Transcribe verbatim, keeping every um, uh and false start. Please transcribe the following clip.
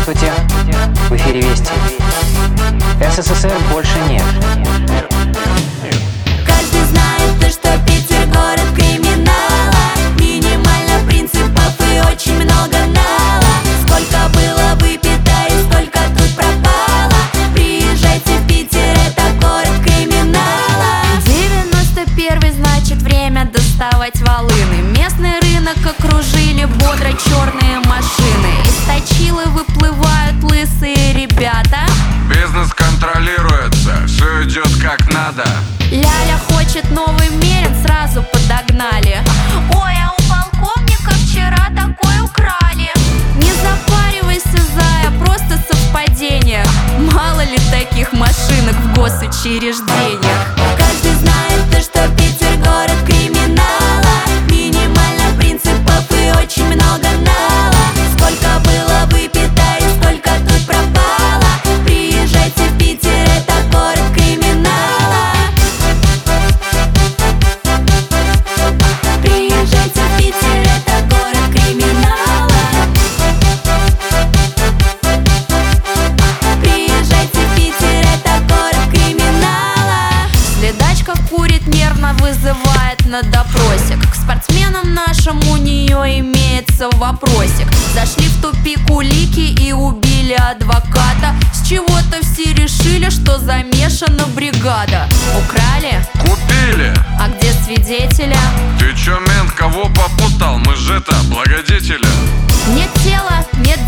Здравствуйте, в эфире Вести. СССР больше нет. Каждый знает то, что Питер город криминала. Минимально принципов и очень много нала. Сколько было выпито и сколько тут пропало. Приезжайте в Питер, это город криминала. девяносто первый, значит время доставать волыны. Местный рынок окружили бодро черные машины. Из точилы выплывают лысые ребята. Бизнес контролируется, все идет как надо. Ляля хочет новый мерин, сразу подогнали. Ой, а у полковника вчера такой украли. Не запаривайся, зая, просто совпадение. Мало ли таких машинок в госучреждениях. Каждый знает то, что Питер город криминала. Минимально принципов и очень много нала. Сколько было выпито и сколько тут пропало. Приезжайте в Питер, это город криминала. Приезжайте в Питер, это город криминала. Приезжайте в Питер, это город криминала. Следачка курит, нервно вызывает на допросик. К спортсменам нашим у нее имеется вопросик. Зашли в тупик улики и убили адвоката. С чего-то все решили, что замешана бригада. Украли? Купили. А где свидетеля? Ты чё, мент, кого попутал? Мы же это, благодетели. Нет тела, нет